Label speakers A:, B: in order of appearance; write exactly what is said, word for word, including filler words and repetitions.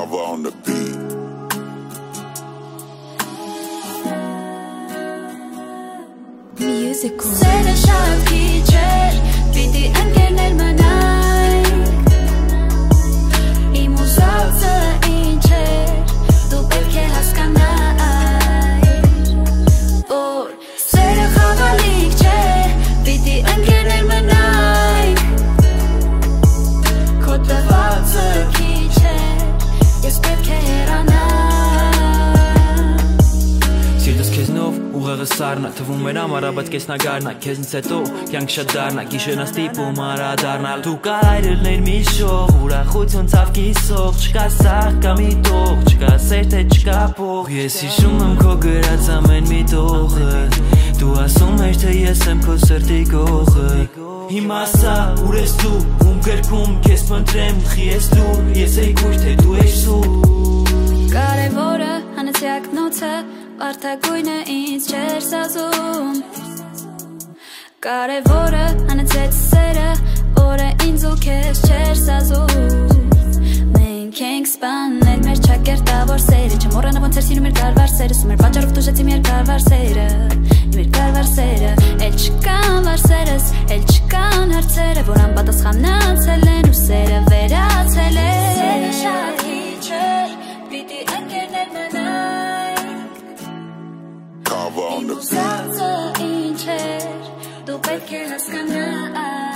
A: Kava on the beat.
B: Musical.
C: Sera şarkıcır, piti engeller manayk. İmuzatı inçer, du belki haskanay. Or sera havalikçe, piti engeller manayk. Kota vatı kiçer, yes belki heranay.
D: Սիրտս քեզնով ուղեղը սառնա թվում էր ամառա բայց կեսնա գարնա քեզնից հետո կյանք շատ դառնա գիշերն ստիպում արադառնալ դու կարելներ մի շող ուրախություն ցավ կիսող չկա սաղ կամ իտող չկա սեր թե չկա փող ես հիշում եմ քո գրած ամեն մի տողը դու ասում ես թե ես եմ քո սրտի գողը հիմա սա ուր ես դու ում գրքում քեզ փնտրեմ խի ես դու ես էի քույր թե դու ես սուր
C: Կարևորը հանեցյակ նոցը Արդագույնը ինձ չեր սազում Կարևորը հանեցեց սերը Որը ինձ ու քեզ չեր սազում Մենք ենք սպանել մեր չակերտավոր սերը Չեմ մոռանա ոնց էր սիրում էր կարվար սերը Սում էր պատճառով տուժեցի մեր կարվար սերը Մեր կարվար սերը Էլ չկան վարսերս Էլ չկան հարցերը Որ անպատասխանացել են ու սերը վերացել է Սերը շատ հիչ էր Պիտի ընկերներ մնայք
A: Kava on the beat.
C: Իմ ուզածը ինչ էր Դու պետք է հասկանաս